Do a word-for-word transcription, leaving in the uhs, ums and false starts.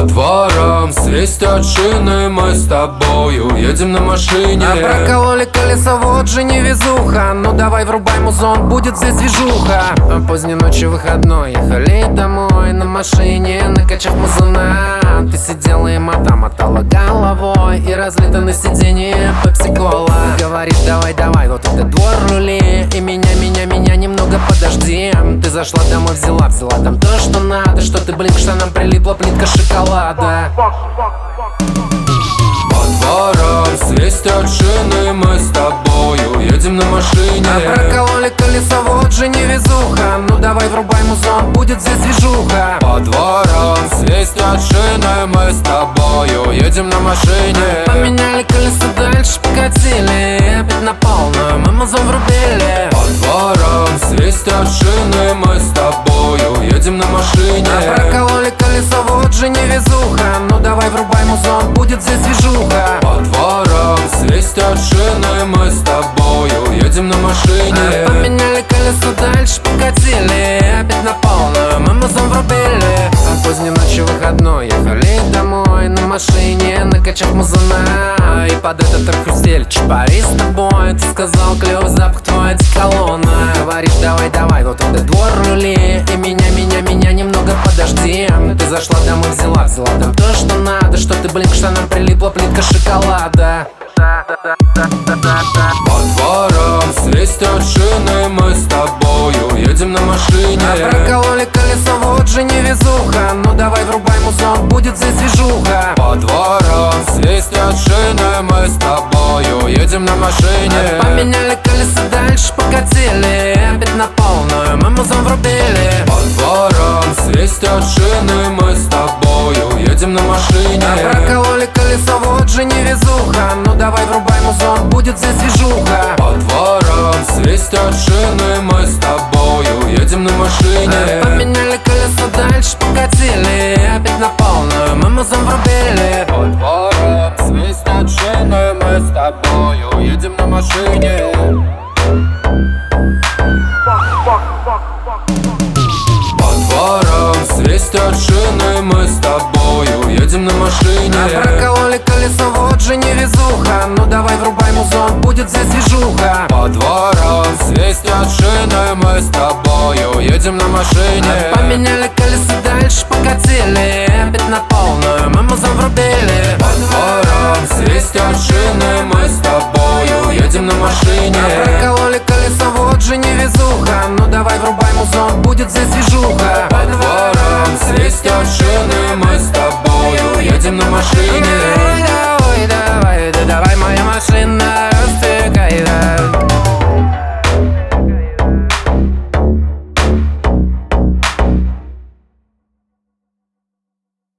дворам свистят шины, мы с тобою едем на машине. А прокололи колесо, вот же невезуха. Ну давай врубай музон, будет здесь движуха. А поздней ночью выходной, ехали домой на машине, накачав музона. Ты сидела и мота мотала головой, и разлито на сиденье пепси-кола. Говоришь, давай, давай, вот этот двор рули, и меня, меня, меня немного подожди. Ты зашла домой, взяла, взяла там то, что надо. Что ты, блин, к штанам прилипла плитка шоколада. По дворам свистят шины, мы с тобою едем на машине. А прокололи колесо, вот же невезуха. Ну давай врубай музон, будет здесь движуха. По дворам свистят шины, мы с тобою едем на машине. Поменяли колесо, дальше покатили, опять на полную мы музон врубили. По дворам свистят шины, мы с тобою едем на машине. А прокололи колесо, вот же невезуха. Ну давай врубай музон, будет здесь движуха. По дворам свистят шины, мы с тобою едем на машине. А поменяли колесо, дальше покатили, опять на полную мы музон врубили. А поздней ночью выходной, ехали домой на машине, накачав музона. И под этот трек хрустели чапари с тобой. Ты сказал, клёвый запах твой одеколона. Говоришь, давай, давай, вот этот двор рули, и меня, меня, меня немного подожди. Ты зашла домой, взяла, взяла там то, что надо. Что ты, блин, к штанам прилипла плитка шоколада. По дворам свистят шины, мы с тобою едем на машине. А прокололи колесо, вот же невезуха. Ну давай врубай музон, будет здесь движуха. По дворам свистят шины, мы с тобою едем на машине. А поменяли колесо, дальше покатили, опять на полную мы музон врубили. По дворам свистят шины, мы с тобою едем на машине. А прокололи колесо, вот же невезуха. Ну давай врубай музон, будет здесь движуха. По дворам свистят шины, мы с тобою едем на машине. А поменяли колесо, дальше покатили, опять на полную мы музон врубили. По дворам свистят шины, мы с тобою едем на машине. По дворам свистят шины, мы с тобою едем на машине. А прокололи колесо, вот же невезуха. Ну давай врубай музон, будет здесь движуха. По дворам свистят шины, мы с тобою едем на машине. А поменяли колесо, дальше покатили, опять на полную мы музон врубили. По дворам свистят шины, мы с тобою едем на машине. А прокололи колесо, вот же невезуха. Ну давай врубай музон, будет здесь движуха. По дворам свистят шины,